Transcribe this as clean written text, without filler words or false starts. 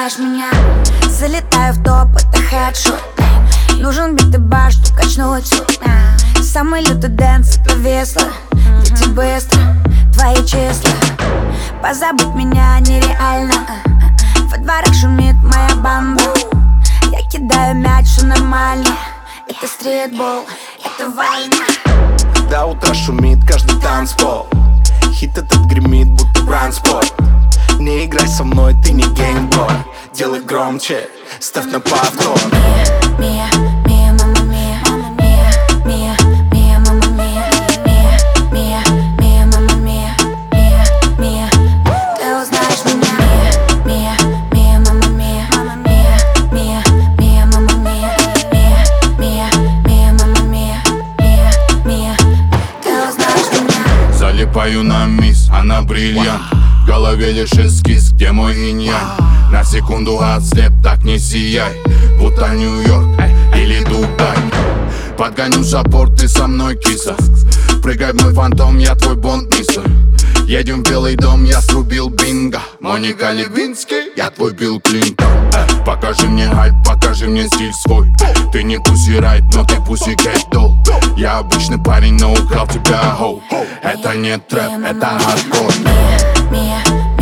знаешь меня. Залетаю в топ, это хедшот. Нужен бит и баш, чтоб качнуть. Самый лютый дэнс, это весло. Дети быстро, твои числа. Позабыть меня нереально. Во дворах шумит моя банда. Я кидаю мяч, все нормально. Это стритбол, это война. До утра шумит каждый танцпол. Хит этот гремит, будто бранспорт. Не играй со мной, ты не геймбой. Делай громче, ставь на повтор. Мия, мия, мама мия, мия, мия, мия, мама мия, мия, мия, мия, мама мия, мия, мия. Ты узнаешь меня. Мия, мия, мама мия, мия, мия, мия, мама мия, мия, мия, мия, мама мия, мия, мия. Ты узнаешь меня. Залипаю на мисс, она бриллиант. В голове лишь эскиз, где мой инь-янь. На секунду отслеп, так не сияй. Будто Нью-Йорк или Дубай. Подгоню забор, ты со мной, киса. Прыгай в мой фантом, я твой бонд, мистер. Едем в Белый дом, я срубил бинго. Моника Левинский, я твой Билл Клинтон. Покажи мне хайп, покажи мне стиль свой. Ты не пусси райт, но ты пусси кэт дол. Я обычный парень, но украл тебя хоу. Это не трэп, это хардкор. Мия,